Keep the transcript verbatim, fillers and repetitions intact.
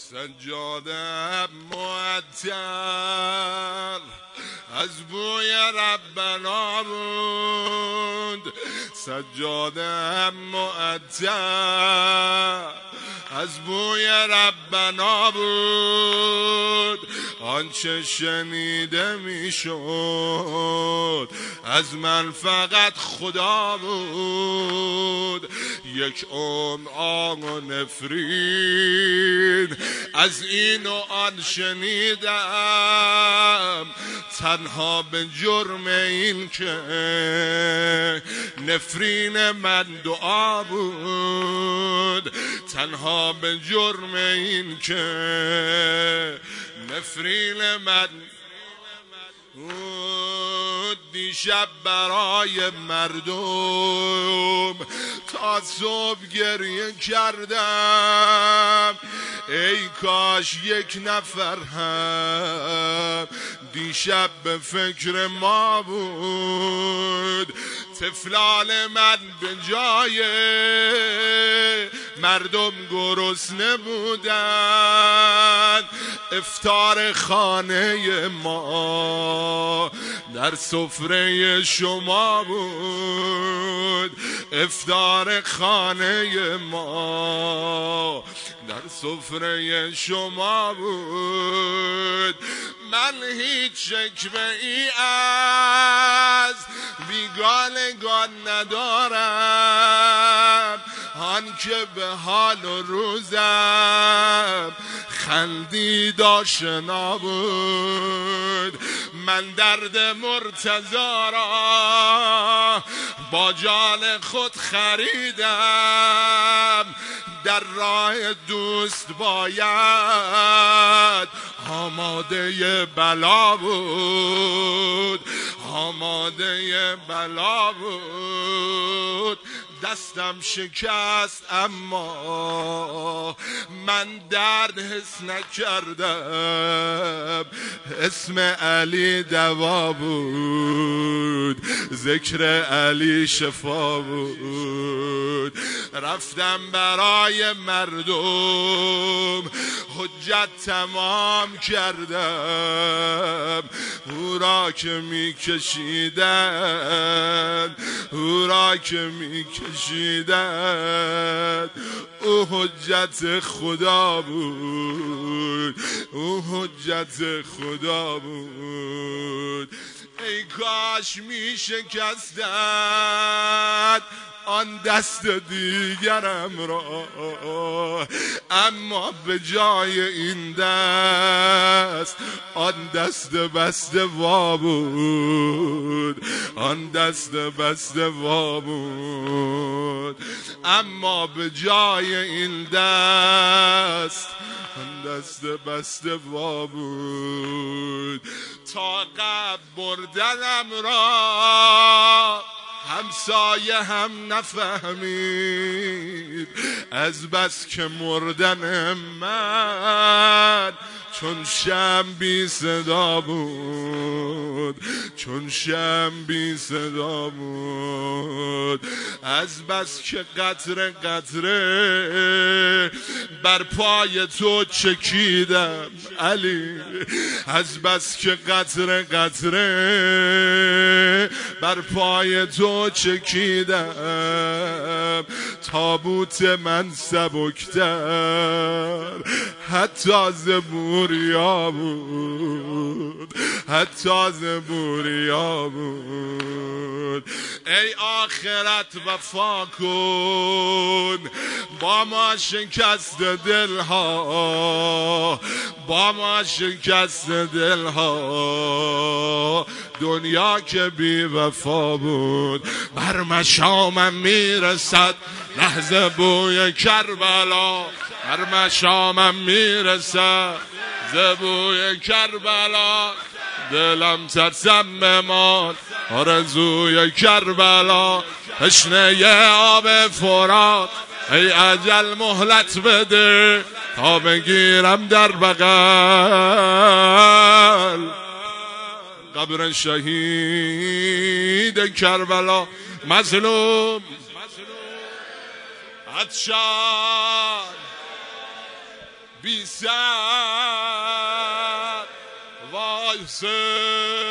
سجاده معطر از بوی ربنا بود، سجاده معطر از بوی ربنا بود. آنچه شنیده میشد از من فقط خدا بود. یک عمر آن و نفرین از این و آن شنیدم، تنها به جرم این که نفرین من دعا بود، تنها به جرم این که نفرین من دیشب برای مردم تا صبح گریه کردم. ای کاش یک نفر هم دیشب به فکر ما بود. طفلان من به جای مردم گرسنه بودند. افطار خانه ما در سفره شما بود، افطار خانه ما در سفره شما بود. من هیچ شکوه ای از بیگانگان ندارم، آن که به حال و روزم خندید آشنا بود. من درد مرتضی را با جان خود خریدم، در راه دوست باید آماده بلا بود، آماده بلا بود. دستم شکست اما من درد حس نکردم. اسم علی دوا بود، ذکر علی شفا بود. رفتم برای مردم حجت تمام کردم، او را که می کشیدن او را که می کشیدن او حجت خدا بود، او حجت خدا بود. ای کاش می شکستن آن دست دیگرم را، اما به جای این دست آن دست بسته وا بود، آن دست بسته وا بود. اما به جای این دست آن دست بسته وا بود. تا قبل بردنم را همسایه هم نفهمید، از بس که مردن من چون شم بی صدا بود، چون شم بی صدا بود. از بس که قطره قطره بر پای تو چکیدم علی، از بس که قطره قطره بر پای تو چکیدم. تابوت من سبکتر حتی زبوریا بود، حتی زبوریا بود. ای آخرت وفا کن با ما شکست دلها، با ما شکست دلها. دنیا که بی وفا بود، بر مشامم میرسد لحظه بوی کربلا، بر مشامم میرسد زبوی کربلا. دلم ترسم بمان آرزوی کربلا، تشنه آب فرات ای اجل مهلت بده تا بگیرم در بغل قبر شهید کربلا. مظلوم عطشان بی سر وای حسین